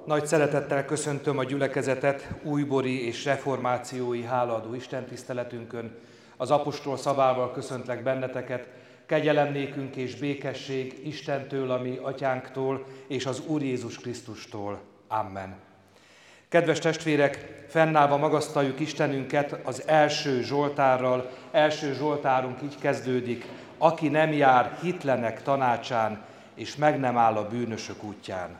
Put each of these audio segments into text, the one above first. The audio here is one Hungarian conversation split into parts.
Nagy szeretettel köszöntöm a gyülekezetet újbori és reformációi hálaadó istentiszteletünkön. Az apostol szavával köszöntlek benneteket, kegyelem nékünk és békesség Istentől, a mi atyánktól és az Úr Jézus Krisztustól. Amen. Kedves testvérek, fennállva magasztaljuk Istenünket az első Zsoltárral. Első Zsoltárunk így kezdődik: aki nem jár hitlenek tanácsán, és meg nem áll a bűnösök útján.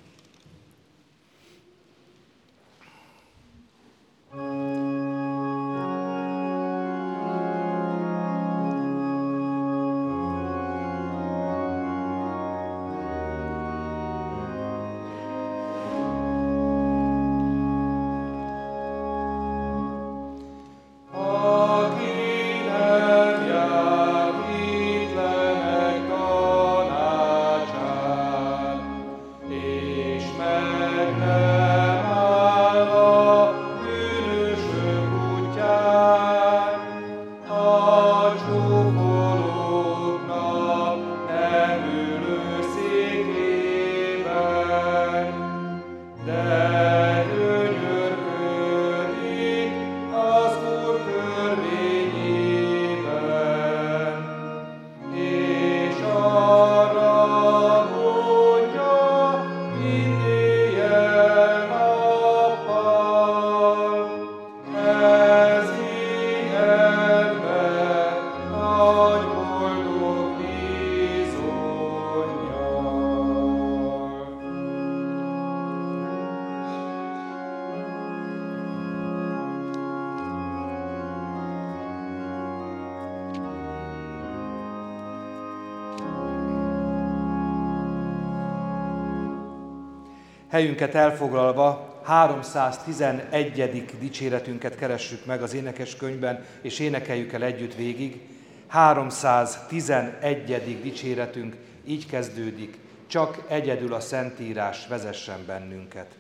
Helyünket elfoglalva 311. dicséretünket keressük meg az énekeskönyvben, és énekeljük el együtt végig. 311. dicséretünk így kezdődik: csak egyedül a Szentírás vezessen bennünket.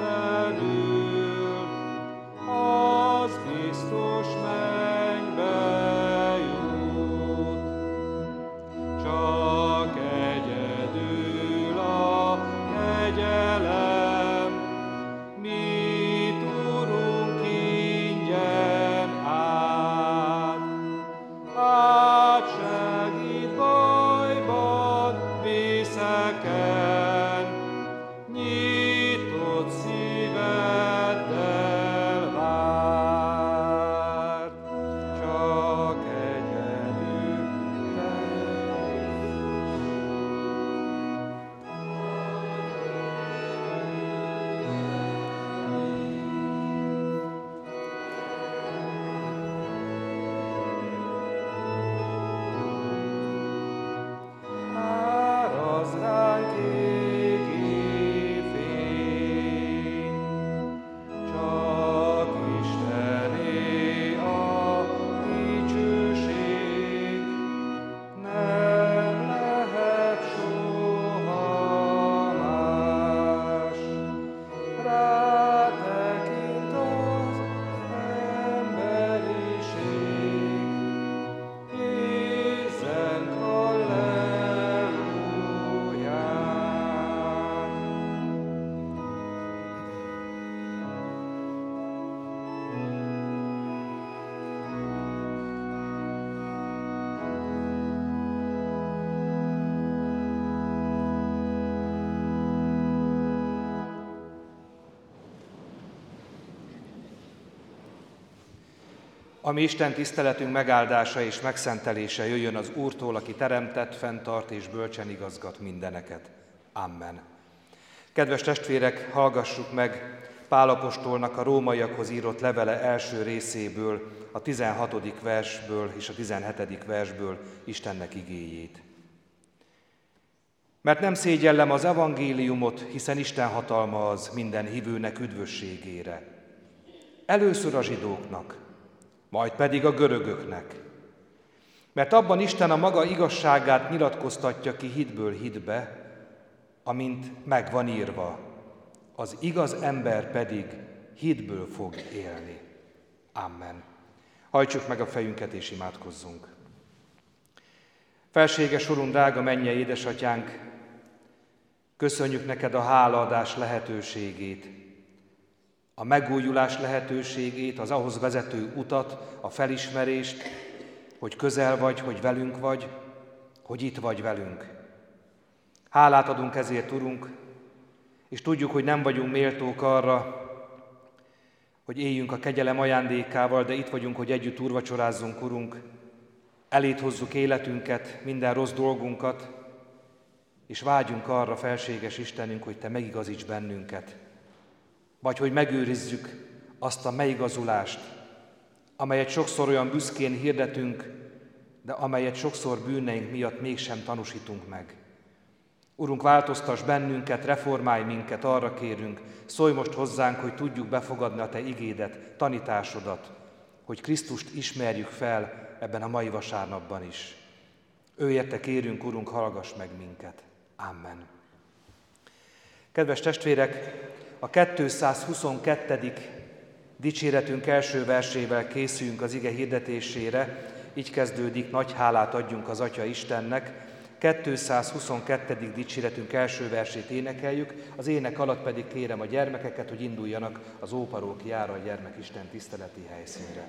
Biztos mennyben Ami Isten tiszteletünk megáldása és megszentelése jöjjön az Úrtól, aki teremtett, fenntart és bölcsen igazgat mindeneket. Amen. Kedves testvérek, hallgassuk meg Pál apostolnak a rómaiakhoz írott levele első részéből, a 16. versből és a 17. versből Istennek igéjét. Mert nem szégyellem az evangéliumot, hiszen Isten hatalma az minden hívőnek üdvösségére. Először a zsidóknak, majd pedig a görögöknek. Mert abban Isten a maga igazságát nyilatkoztatja ki hitből hitbe, amint meg van írva, az igaz ember pedig hitből fog élni. Amen. Hajtsuk meg a fejünket és imádkozzunk. Felséges Urunk, drága mennyei édesatyánk, köszönjük neked a hálaadás lehetőségét, a megújulás lehetőségét, az ahhoz vezető utat, a felismerést, hogy közel vagy, hogy velünk vagy, hogy itt vagy velünk. Hálát adunk ezért, Urunk, és tudjuk, hogy nem vagyunk méltók arra, hogy éljünk a kegyelem ajándékával, de itt vagyunk, hogy együtt úrvacsorázzunk, Urunk. Eléd hozzuk életünket, minden rossz dolgunkat, és vágyunk arra, felséges Istenünk, hogy Te megigazíts bennünket. Vagy hogy megőrizzük azt a megigazulást, amelyet sokszor olyan büszkén hirdetünk, de amelyet sokszor bűneink miatt mégsem tanúsítunk meg. Urunk, változtass bennünket, reformálj minket, arra kérünk, szólj most hozzánk, hogy tudjuk befogadni a Te igédet, tanításodat, hogy Krisztust ismerjük fel ebben a mai vasárnapban is. Ő érte kérünk, Urunk, hallgass meg minket. Amen. Kedves testvérek, a 222. dicséretünk első versével készülünk az ige hirdetésére, így kezdődik: nagy hálát adjunk az Atya Istennek. 222. dicséretünk első versét énekeljük, az ének alatt pedig kérem a gyermekeket, hogy induljanak az óparókiára, a gyermekisten tiszteleti helyszínre.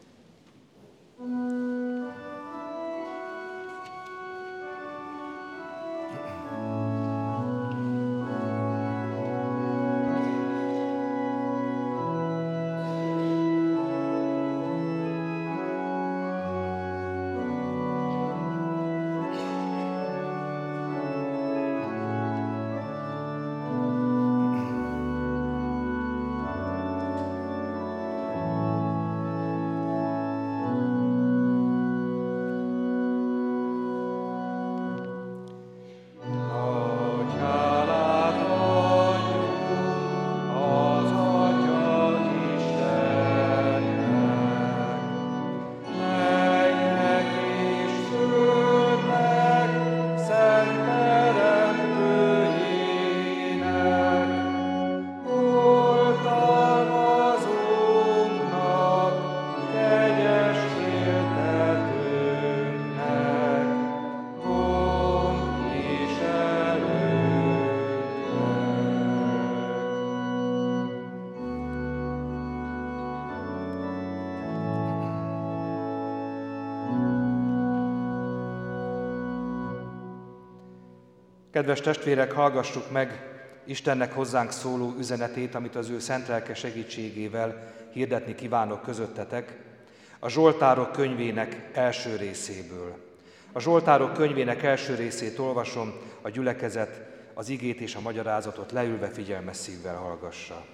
Kedves testvérek, hallgassuk meg Istennek hozzánk szóló üzenetét, amit az ő szent lelke segítségével hirdetni kívánok közöttetek, a Zsoltárok könyvének első részéből. A Zsoltárok könyvének első részét olvasom, a gyülekezet az igét és a magyarázatot leülve figyelmes szívvel hallgassa.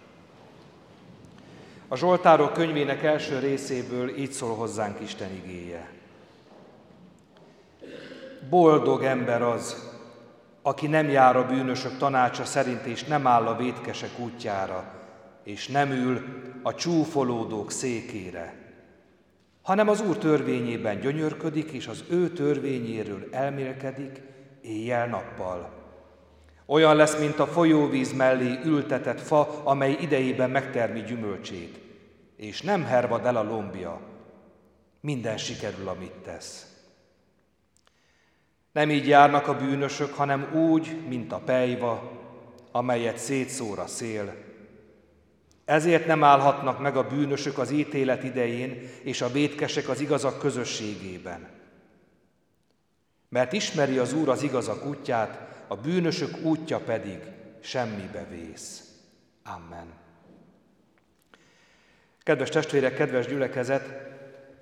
A Zsoltárok könyvének első részéből így szól hozzánk Isten igéje. Boldog ember az, aki nem jár a bűnösök tanácsa szerint, és nem áll a vétkesek útjára, és nem ül a csúfolódók székére, hanem az Úr törvényében gyönyörködik, és az ő törvényéről elmélkedik éjjel-nappal. Olyan lesz, mint a folyóvíz mellé ültetett fa, amely idejében megtermi gyümölcsét, és nem hervad el a lombja. Minden sikerül, amit tesz. Nem így járnak a bűnösök, hanem úgy, mint a pelyva, amelyet szétszór a szél. Ezért nem állhatnak meg a bűnösök az ítélet idején, és a vétkesek az igazak közösségében. Mert ismeri az Úr az igazak útját, a bűnösök útja pedig semmibe vész. Amen. Kedves testvérek, kedves gyülekezet,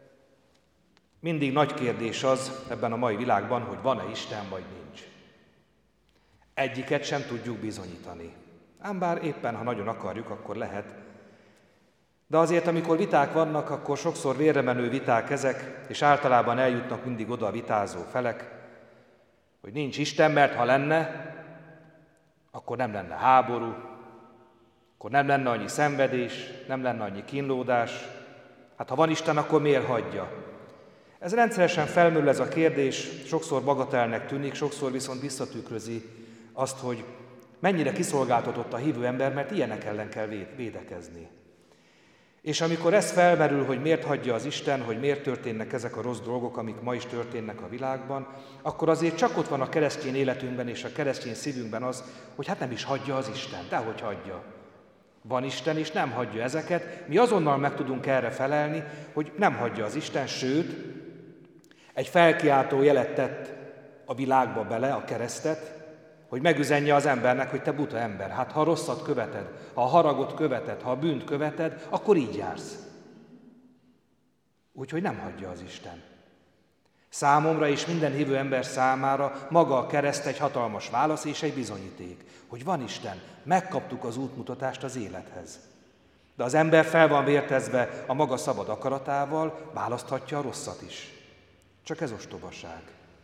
Mindig nagy kérdés az ebben a mai világban, hogy van-e Isten vagy nincs. Egyiket sem tudjuk bizonyítani. Ám bár éppen, ha nagyon akarjuk, akkor lehet. De azért, amikor viták vannak, akkor sokszor vérremenő viták ezek, és általában eljutnak mindig oda a vitázó felek, hogy nincs Isten, mert ha lenne, akkor nem lenne háború, akkor nem lenne annyi szenvedés, nem lenne annyi kínlódás. Hát ha van Isten, akkor miért hagyja? Ez rendszeresen felmerül ez a kérdés, sokszor bagatelnek tűnik, sokszor viszont visszatükrözi azt, hogy mennyire kiszolgáltatott a hívő ember, mert ilyenek ellen kell védekezni. És amikor ez felmerül, hogy miért hagyja az Isten, hogy miért történnek ezek a rossz dolgok, amik ma is történnek a világban, akkor azért csak ott van a keresztény életünkben és a keresztény szívünkben az, hogy hát nem is hagyja az Isten, dehogy hagyja. Van Isten, és nem hagyja ezeket. Mi azonnal meg tudunk erre felelni, hogy nem hagyja az Isten, sőt, egy felkiáltó jelet tett a világba bele, a keresztet, hogy megüzenje az embernek, hogy te buta ember, hát ha rosszat követed, ha a haragot követed, ha a bűnt követed, akkor így jársz. Úgyhogy nem hagyja az Isten. Számomra és minden hívő ember számára maga a kereszt egy hatalmas válasz és egy bizonyíték, hogy van Isten, megkaptuk az útmutatást az élethez. De az ember fel van vértezve a maga szabad akaratával, választhatja a rosszat is. Csak ez ostobaság.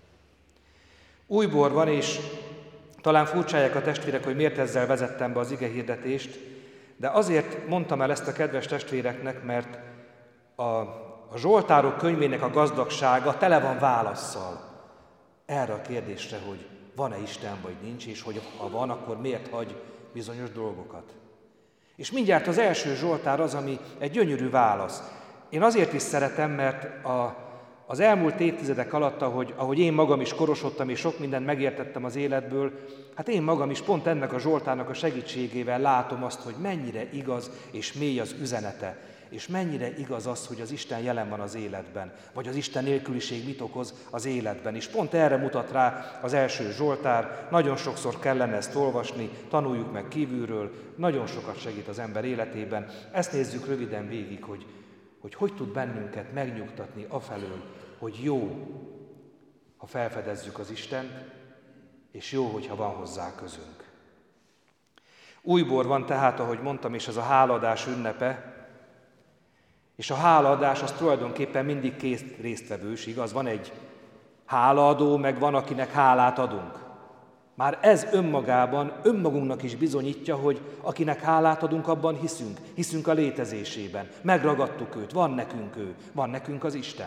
Újbor van, és talán furcsálják a testvérek, hogy miért ezzel vezettem be az igehirdetést, de azért mondtam el ezt a kedves testvéreknek, mert a Zsoltárok könyvének a gazdagsága tele van válasszal erre a kérdésre, hogy van-e Isten vagy nincs, és hogy ha van, akkor miért hagy bizonyos dolgokat. És mindjárt az első Zsoltár az, ami egy gyönyörű válasz. Én azért is szeretem, mert az elmúlt évtizedek alatt, ahogy én magam is korosodtam, és sok mindent megértettem az életből, hát én magam is pont ennek a Zsoltárnak a segítségével látom azt, hogy mennyire igaz és mély az üzenete, és mennyire igaz az, hogy az Isten jelen van az életben, vagy az Isten nélküliség mit okoz az életben. És pont erre mutat rá az első Zsoltár, nagyon sokszor kellene ezt olvasni, tanuljuk meg kívülről, nagyon sokat segít az ember életében. Ezt nézzük röviden végig, hogy tud bennünket megnyugtatni afelől, hogy jó, ha felfedezzük az Istent, és jó, hogyha van hozzá közünk. Újbor van tehát, ahogy mondtam, és ez a hálaadás ünnepe, és a hálaadás az tulajdonképpen mindig két résztvevős, igaz? Van egy hálaadó, meg van, akinek hálát adunk. Már ez önmagunknak is bizonyítja, hogy akinek hálát adunk, abban hiszünk a létezésében. Megragadtuk őt, van nekünk ő, van nekünk az Isten.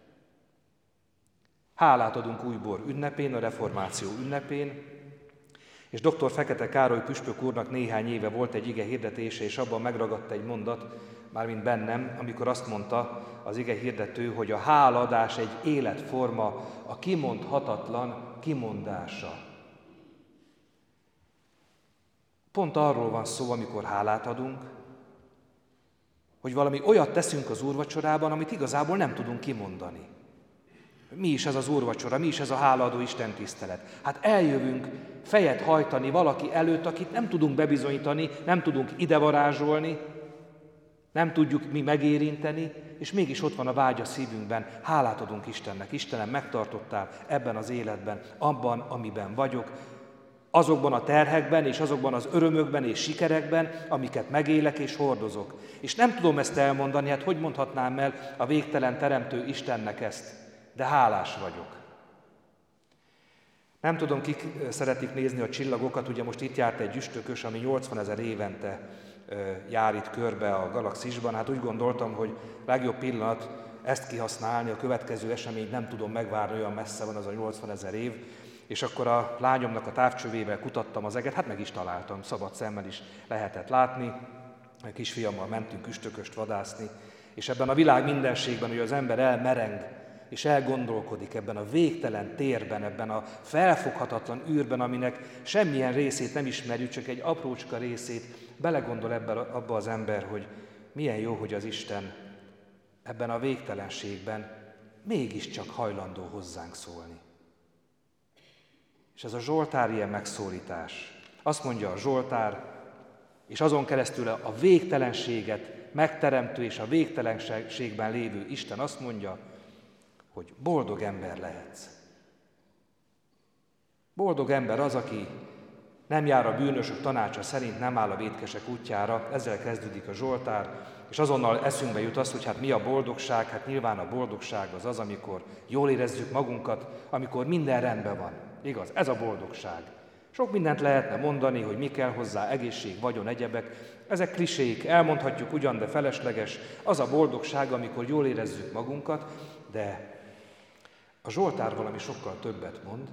Hálát adunk Újbor ünnepén, a reformáció ünnepén, és dr. Fekete Károly püspök úrnak néhány éve volt egy ige hirdetése, és abban megragadt egy mondat, mármint bennem, amikor azt mondta az ige hirdető, hogy a hálaadás egy életforma, a kimondhatatlan kimondása. Pont arról van szó, amikor hálát adunk, hogy valami olyat teszünk az úrvacsorában, amit igazából nem tudunk kimondani. Mi is ez az úrvacsora, mi is ez a hálaadó Isten tisztelet? Hát eljövünk fejet hajtani valaki előtt, akit nem tudunk bebizonyítani, nem tudunk idevarázsolni, nem tudjuk mi megérinteni, és mégis ott van a vágy a szívünkben. Hálát adunk Istennek. Istenem, megtartottál ebben az életben, abban, amiben vagyok, azokban a terhekben, és azokban az örömökben és sikerekben, amiket megélek és hordozok. És nem tudom ezt elmondani, hát hogy mondhatnám el a végtelen teremtő Istennek ezt, de hálás vagyok. Nem tudom, kik szeretik nézni a csillagokat, ugye most itt járt egy üstökös, ami 80 000 évente jár itt körbe a galaxisban. Hát úgy gondoltam, hogy legjobb pillanat ezt kihasználni, a következő eseményt nem tudom megvárni, olyan messze van az a 80 000 év, és akkor a lányomnak a távcsövével kutattam az eget, hát meg is találtam, szabad szemmel is lehetett látni. A kisfiammal mentünk üstököst vadászni, és ebben a világ mindenségben, hogy az ember elmereng, és elgondolkodik ebben a végtelen térben, ebben a felfoghatatlan űrben, aminek semmilyen részét nem ismerjük, csak egy aprócska részét, belegondol abba az ember, hogy milyen jó, hogy az Isten ebben a végtelenségben mégiscsak hajlandó hozzánk szólni. És ez a Zsoltár ilyen megszólítás. Azt mondja a Zsoltár, és azon keresztül a végtelenséget megteremtő és a végtelenségben lévő Isten azt mondja, hogy boldog ember lehetsz. Boldog ember az, aki nem jár a bűnösök tanácsa szerint, nem áll a vétkesek útjára, ezzel kezdődik a Zsoltár, és azonnal eszünkbe jut az, hogy hát mi a boldogság, hát nyilván a boldogság az, amikor jól érezzük magunkat, amikor minden rendben van. Igaz? Ez a boldogság. Sok mindent lehetne mondani, hogy mi kell hozzá, egészség, vagyon, egyebek. Ezek klisék, elmondhatjuk ugyan, de felesleges. Az a boldogság, amikor jól érezzük magunkat, de a Zsoltár valami sokkal többet mond.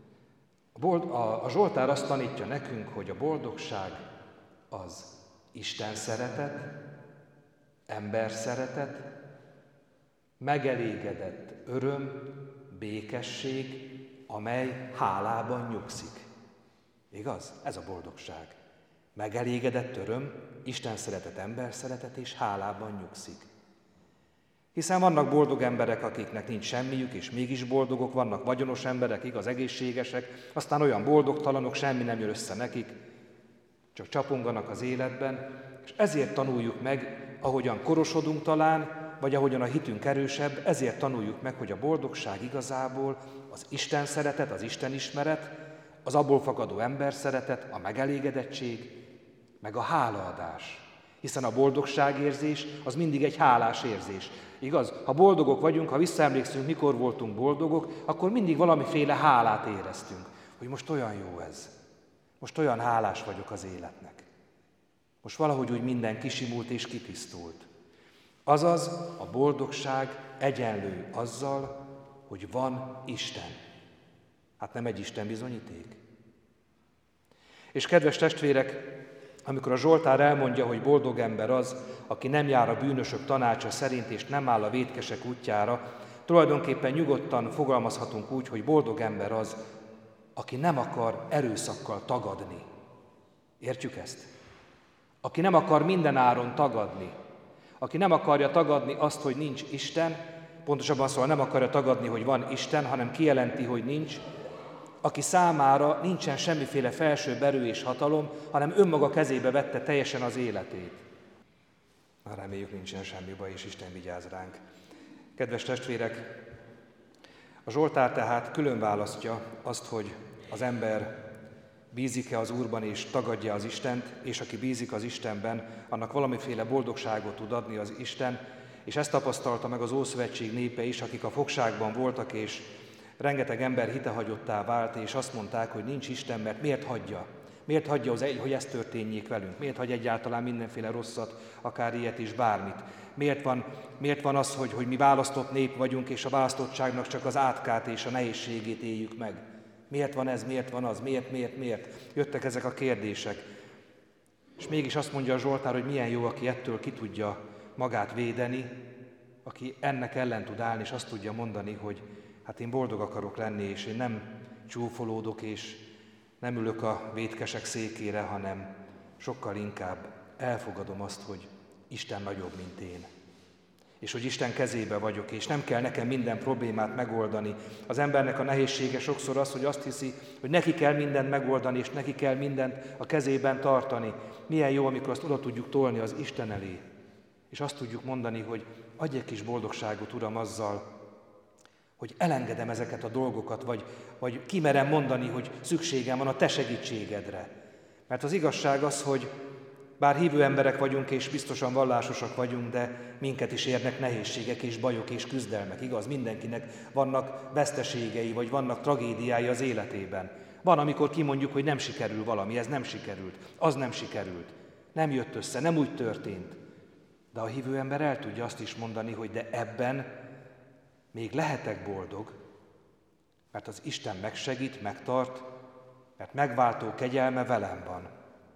A Zsoltár azt tanítja nekünk, hogy a boldogság az Isten szeretet, ember szeretet, megelégedett öröm, békesség, amely hálában nyugszik. Igaz? Ez a boldogság. Megelégedett öröm, Isten szeretet, ember szeretet és hálában nyugszik. Hiszen vannak boldog emberek, akiknek nincs semmiük, és mégis boldogok, vannak vagyonos emberek, igaz, egészségesek, aztán olyan boldogtalanok, semmi nem jön össze nekik, csak csaponganak az életben, és ezért tanuljuk meg, ahogyan korosodunk talán, vagy ahogyan a hitünk erősebb, ezért tanuljuk meg, hogy a boldogság igazából az Isten szeretet, az Isten ismeret, az abból fakadó ember szeretet, a megelégedettség, meg a hálaadás. Hiszen a boldogságérzés az mindig egy hálás érzés. Igaz? Ha boldogok vagyunk, ha visszaemlékszünk, mikor voltunk boldogok, akkor mindig valamiféle hálát éreztünk. Hogy most olyan jó ez. Most olyan hálás vagyok az életnek. Most valahogy úgy minden kisimult és kitisztult. Azaz a boldogság egyenlő azzal, hogy van Isten. Hát nem egy Isten bizonyíték. És kedves testvérek, amikor a Zsoltár elmondja, hogy boldog ember az, aki nem jár a bűnösök tanácsa szerint és nem áll a vétkesek útjára, tulajdonképpen nyugodtan fogalmazhatunk úgy, hogy boldog ember az, aki nem akar erőszakkal tagadni. Értjük ezt? Aki nem akar minden áron tagadni. Aki nem akarja tagadni azt, hogy nincs Isten, pontosabban szóval nem akarja tagadni, hogy van Isten, hanem kijelenti, hogy nincs, aki számára nincsen semmiféle felsőbb erő és hatalom, hanem önmaga kezébe vette teljesen az életét. Na, reméljük, nincsen semmi baj, és Isten vigyáz ránk. Kedves testvérek, a Zsoltár tehát külön választja azt, hogy az ember bízik-e az Úrban és tagadja az Istent, és aki bízik az Istenben, annak valamiféle boldogságot tud adni az Isten, és ezt tapasztalta meg az Ószövetség népe is, akik a fogságban voltak, és rengeteg ember hitehagyottá vált, és azt mondták, hogy nincs Isten, mert miért hagyja? Miért hagyja, hogy ez történjék velünk? Miért hagy egyáltalán mindenféle rosszat, akár ilyet is, bármit? Miért van az, hogy mi választott nép vagyunk, és a választottságnak csak az átkát és a nehézségét éljük meg? Miért van ez, miért van az, miért? Jöttek ezek a kérdések. És mégis azt mondja a Zsoltár, hogy milyen jó, aki ettől ki tudja magát védeni, aki ennek ellen tud állni, és azt tudja mondani, hogy hát én boldog akarok lenni, és én nem csúfolódok, és nem ülök a vétkesek székére, hanem sokkal inkább elfogadom azt, hogy Isten nagyobb, mint én. És hogy Isten kezébe vagyok, és nem kell nekem minden problémát megoldani. Az embernek a nehézsége sokszor az, hogy azt hiszi, hogy neki kell mindent megoldani, és neki kell mindent a kezében tartani. Milyen jó, amikor azt oda tudjuk tolni az Isten elé. És azt tudjuk mondani, hogy adj egy kis boldogságot, Uram, azzal, hogy elengedem ezeket a dolgokat, vagy kimerem mondani, hogy szükségem van a Te segítségedre. Mert az igazság az, hogy bár hívő emberek vagyunk, és biztosan vallásosak vagyunk, de minket is érnek nehézségek és bajok és küzdelmek, igaz? Mindenkinek vannak veszteségei, vagy vannak tragédiái az életében. Van, amikor kimondjuk, hogy nem sikerül valami, ez nem sikerült, az nem sikerült, nem jött össze, nem úgy történt. De a hívő ember el tudja azt is mondani, hogy de ebben még lehetek boldog, mert az Isten megsegít, megtart, mert megváltó kegyelme velem van.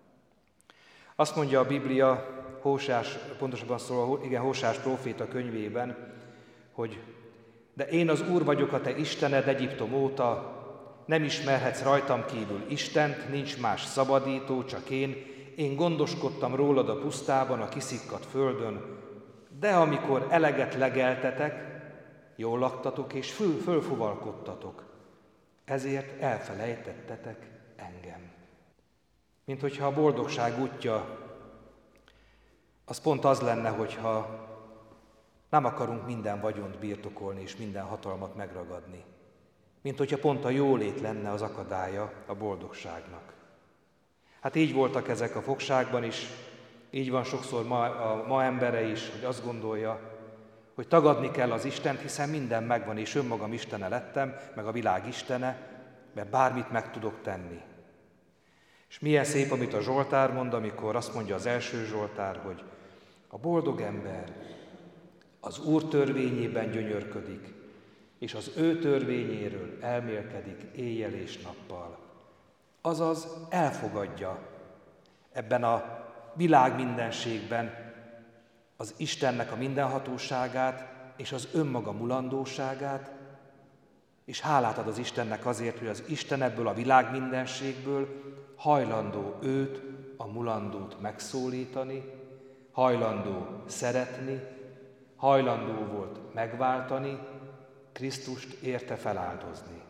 Azt mondja a Biblia, Hósás, pontosabban szólva, igen, Hósás próféta könyvében, hogy de én az Úr vagyok, a te Istened Egyiptom óta, nem ismerhetsz rajtam kívül Istent, nincs más szabadító, csak én gondoskodtam rólad a pusztában, a kiszikkadt földön, de amikor eleget legeltetek, jól laktatok és fölfuvalkodtatok, ezért elfelejtettetek engem. Mint hogyha a boldogság útja, az pont az lenne, hogyha Nem akarunk minden vagyont birtokolni és minden hatalmat megragadni. Mint hogyha pont a jólét lenne az akadálya a boldogságnak. Hát így voltak ezek a fogságban is, így van sokszor a ma embere is, hogy azt gondolja, hogy tagadni kell az Istent, hiszen minden megvan, és önmagam istene lettem, meg a világ istene, mert bármit meg tudok tenni. És milyen szép, amit a Zsoltár mond, amikor azt mondja az első Zsoltár, hogy a boldog ember az Úr törvényében gyönyörködik, és az ő törvényéről elmélkedik éjjel és nappal. Azaz elfogadja ebben a világ mindenségben az Istennek a mindenhatóságát és az önmaga mulandóságát, és hálát ad az Istennek azért, hogy az Isten ebből a világ mindenségből hajlandó őt, a mulandót megszólítani, hajlandó szeretni, hajlandó volt megváltani, Krisztust érte feláldozni.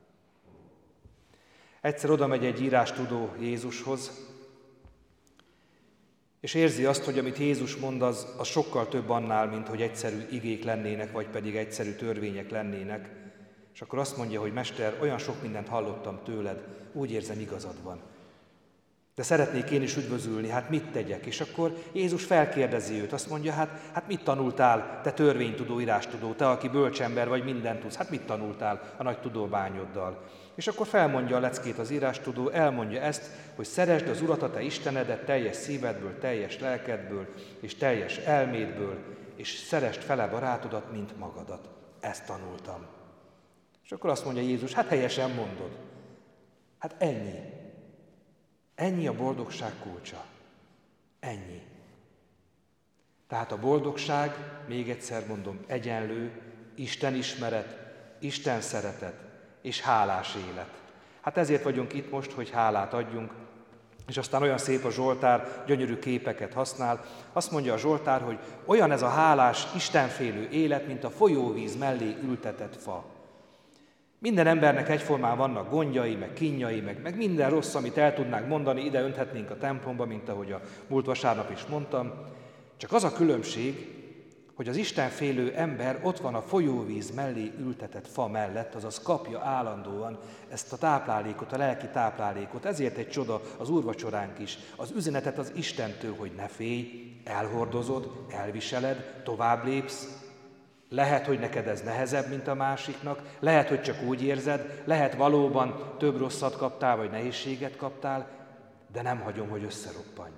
Egyszer oda megy egy írástudó Jézushoz, és érzi azt, hogy amit Jézus mond, az sokkal több annál, mint hogy egyszerű igék lennének, vagy pedig egyszerű törvények lennének. És akkor azt mondja, hogy Mester, olyan sok mindent hallottam tőled, úgy érzem, igazad van. De szeretnék én is üdvözülni, hát mit tegyek? És akkor Jézus felkérdezi őt, azt mondja, hát mit tanultál, te törvénytudó, írástudó, te, aki bölcsember vagy, mindent tudsz, hát mit tanultál a nagy tudományoddal? És akkor felmondja a leckét az írástudó, elmondja ezt, hogy szeresd az Urat, a te Istenedet teljes szívedből, teljes lelkedből és teljes elmédből, és szeresd fele barátodat, mint magadat. Ezt tanultam. És akkor azt mondja Jézus, hát helyesen mondod. Hát ennyi. Ennyi a boldogság kulcsa. Ennyi. Tehát a boldogság, még egyszer mondom, egyenlő Isten ismeret, Isten szeretet és hálás élet. Hát ezért vagyunk itt most, hogy hálát adjunk, és aztán olyan szép a Zsoltár, gyönyörű képeket használ. Azt mondja a Zsoltár, hogy olyan ez a hálás, istenfélő élet, mint a folyóvíz mellé ültetett fa. Minden embernek egyformán vannak gondjai, meg kínjai, meg minden rossz, amit el tudnánk mondani, ide önthetnénk a templomba, mint ahogy a múlt vasárnap is mondtam. Csak az a különbség, hogy az istenfélő ember ott van a folyóvíz mellé ültetett fa mellett, azaz kapja állandóan ezt a táplálékot, a lelki táplálékot. Ezért egy csoda az úrvacsoránk is. Az üzenetet az Istentől, hogy ne félj, elhordozod, elviseled, tovább lépsz. Lehet, hogy neked ez nehezebb, mint a másiknak, lehet, hogy csak úgy érzed, lehet valóban több rosszat kaptál, vagy nehézséget kaptál, de nem hagyom, hogy összeroppanj.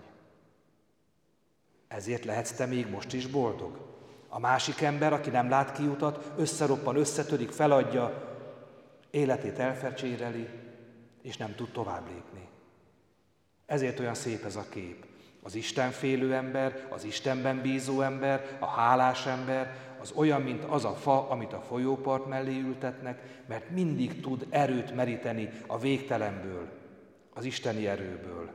Ezért lehetsz te még most is boldog. A másik ember, aki nem lát kiutat, összeroppan, összetörik, feladja, életét elfecséreli, és nem tud tovább lépni. Ezért olyan szép ez a kép. Az istenfélő ember, az Istenben bízó ember, a hálás ember, az olyan, mint az a fa, amit a folyópart mellé ültetnek, mert mindig tud erőt meríteni a végtelenből, az isteni erőből.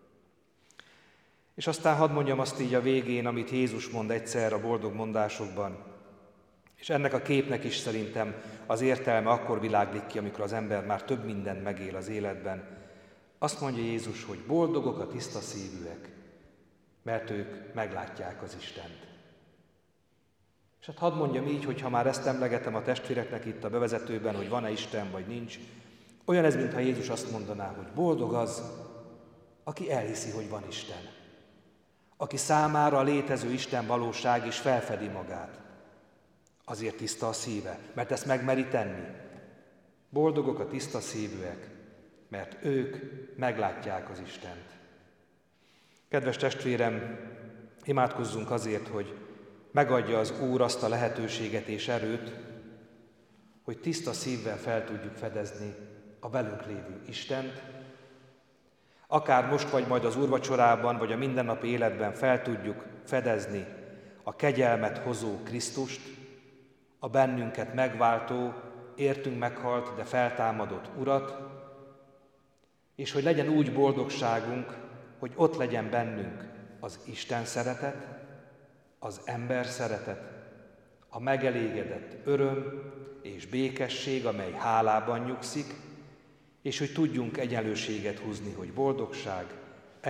És aztán hadd mondjam azt így a végén, amit Jézus mond egyszer a boldog mondásokban. És ennek a képnek is szerintem az értelme akkor világlik ki, amikor az ember már több mindent megél az életben. Azt mondja Jézus, hogy boldogok a tiszta szívűek, mert ők meglátják az Istent. És hát hadd mondjam így, hogy ha már ezt emlegetem a testvéreknek itt a bevezetőben, hogy van-e Isten vagy nincs, olyan ez, mintha Jézus azt mondaná, hogy boldog az, aki elhiszi, hogy van Isten. Aki számára a létező Isten valóság is felfedi magát. Azért tiszta a szíve, mert ezt megmeri tenni. Boldogok a tiszta szívűek, mert ők meglátják az Istent. Kedves testvérem, imádkozzunk azért, hogy megadja az Úr azt a lehetőséget és erőt, hogy tiszta szívvel fel tudjuk fedezni a velünk lévő Istent, akár most vagy majd az úrvacsorában, vagy a mindennapi életben fel tudjuk fedezni a kegyelmet hozó Krisztust, a bennünket megváltó, értünk meghalt, de feltámadott Urat, és hogy legyen úgy boldogságunk, hogy ott legyen bennünk az Isten szeretet, az ember szeretet, a megelégedett öröm és békesség, amely hálában nyugszik, és hogy tudjunk egyenlőséget húzni, hogy boldogság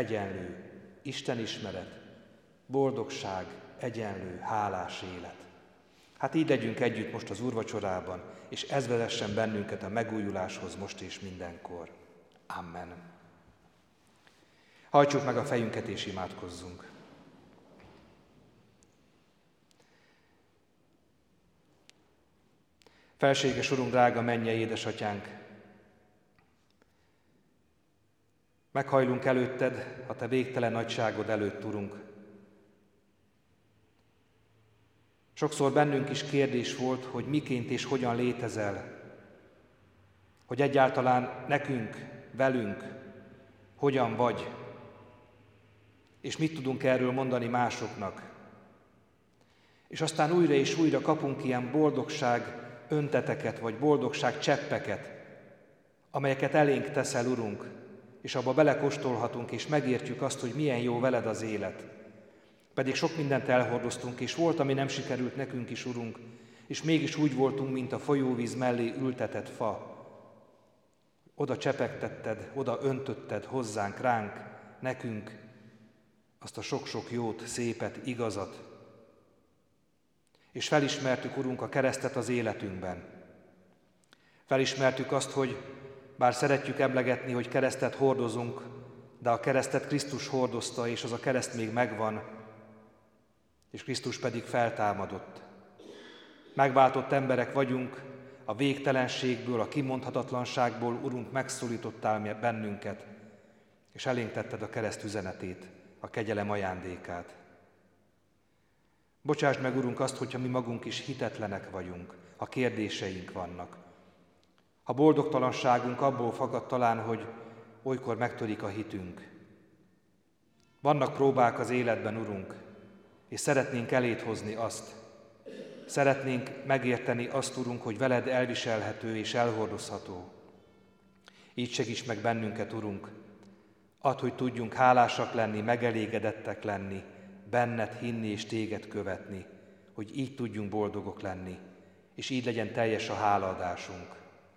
egyenlő Isten ismeret, boldogság egyenlő hálás élet. Hát így legyünk együtt most az úrvacsorában, és ez vezessen bennünket a megújuláshoz most és mindenkor. Amen. Hajtsuk meg a fejünket és imádkozzunk. Felséges Urunk, drága mennyei édesatyánk, meghajlunk előtted, a te végtelen nagyságod előtt, Urunk. Sokszor bennünk is kérdés volt, hogy miként és hogyan létezel, hogy egyáltalán nekünk, velünk, hogyan vagy, és mit tudunk erről mondani másoknak. És aztán újra és újra kapunk ilyen boldogság önteteket, vagy boldogság cseppeket, amelyeket elénk teszel, Urunk, és abba belekóstolhatunk, és megértjük azt, hogy milyen jó veled az élet. Pedig sok mindent elhordoztunk, és volt, ami nem sikerült nekünk is, Urunk, és mégis úgy voltunk, mint a folyóvíz mellé ültetett fa. Oda csepegtetted, oda öntötted hozzánk, ránk, nekünk azt a sok-sok jót, szépet, igazat. És felismertük, Urunk, a keresztet az életünkben. Felismertük azt, hogy bár szeretjük emlegetni, hogy keresztet hordozunk, de a keresztet Krisztus hordozta, és az a kereszt még megvan, és Krisztus pedig feltámadott. Megváltott emberek vagyunk, a végtelenségből, a kimondhatatlanságból, Urunk, megszólítottál bennünket, és elénk tetted a kereszt üzenetét, a kegyelem ajándékát. Bocsásd meg, Urunk, azt, hogyha mi magunk is hitetlenek vagyunk, ha kérdéseink vannak. A boldogtalanságunk abból fakad talán, hogy olykor megtörik a hitünk. Vannak próbák az életben, Urunk, és szeretnénk eléd hozni azt. Szeretnénk megérteni azt, Urunk, hogy veled elviselhető és elhordozható. Így segíts meg bennünket, Urunk. Add, hogy tudjunk hálásak lenni, megelégedettek lenni, benned hinni és téged követni, hogy így tudjunk boldogok lenni, és így legyen teljes a hálaadásunk.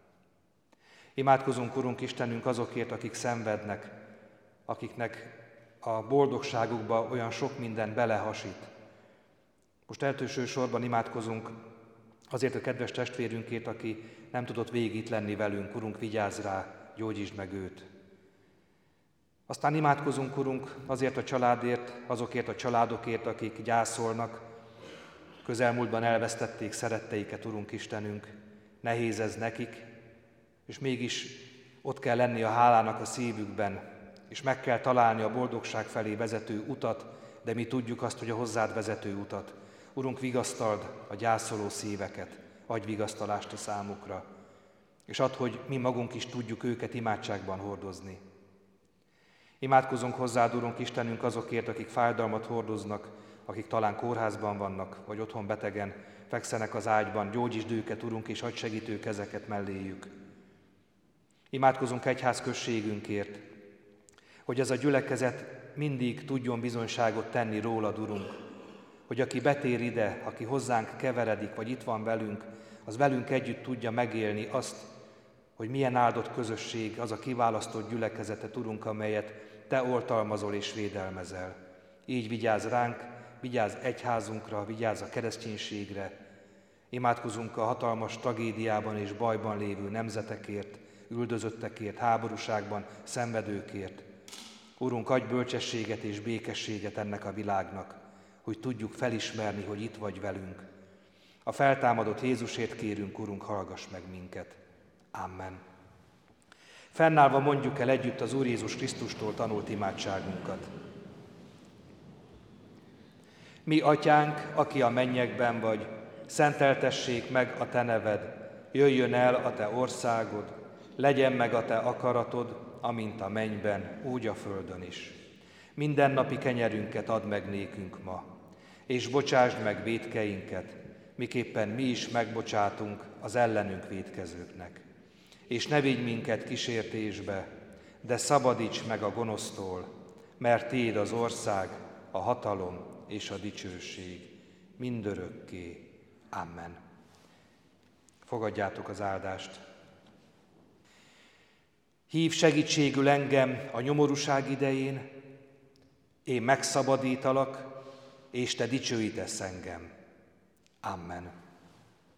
Imádkozunk, Urunk Istenünk, azokért, akik szenvednek, akiknek a boldogságukba olyan sok minden belehasít. Most elsősorban imádkozunk azért a kedves testvérünkért, aki nem tudott végig itt lenni velünk. Urunk, vigyázz rá, gyógyítsd meg őt. Aztán imádkozunk, Urunk, azért a családért, azokért a családokért, akik gyászolnak. Közelmúltban elvesztették szeretteiket, Urunk Istenünk. Nehéz ez nekik, és mégis ott kell lenni a hálának a szívükben, és meg kell találni a boldogság felé vezető utat, de mi tudjuk azt, hogy a hozzád vezető utat. Urunk, vigasztald a gyászoló szíveket, adj vigasztalást a számukra, és add, hogy mi magunk is tudjuk őket imádságban hordozni. Imádkozunk hozzád, Urunk Istenünk, azokért, akik fájdalmat hordoznak, akik talán kórházban vannak, vagy otthon betegen, fekszenek az ágyban, gyógyítsd őket, Urunk, és adj segítő kezeket melléjük. Imádkozunk egyházközségünkért, hogy ez a gyülekezet mindig tudjon bizonyságot tenni rólad, Urunk, hogy aki betér ide, aki hozzánk keveredik, vagy itt van velünk, az velünk együtt tudja megélni azt, hogy milyen áldott közösség az a kiválasztott gyülekezetet, Urunk, amelyet te oltalmazol és védelmezel. Így vigyázz ránk, vigyázz egyházunkra, vigyázz a kereszténységre. Imádkozunk a hatalmas tragédiában és bajban lévő nemzetekért, üldözöttekért, háborúságban szenvedőkért. Urunk, adj bölcsességet és békességet ennek a világnak, hogy tudjuk felismerni, hogy itt vagy velünk. A feltámadott Jézusért kérünk, Urunk, hallgass meg minket. Amen. Fennállva mondjuk el együtt az Úr Jézus Krisztustól tanult imádságunkat. Mi, Atyánk, aki a mennyekben vagy, szenteltessék meg a te neved, jöjjön el a te országod, legyen meg a te akaratod, amint a mennyben, úgy a földön is. Mindennapi kenyerünket add meg nékünk ma, és bocsásd meg vétkeinket, miképpen mi is megbocsátunk az ellenünk vétkezőknek. És ne vigy minket kísértésbe, de szabadíts meg a gonosztól, mert tiéd az ország, a hatalom és a dicsőség mindörökké. Amen. Fogadjátok az áldást. Hív segítségül engem a nyomorúság idején, én megszabadítalak, és te dicsőítesz engem. Amen.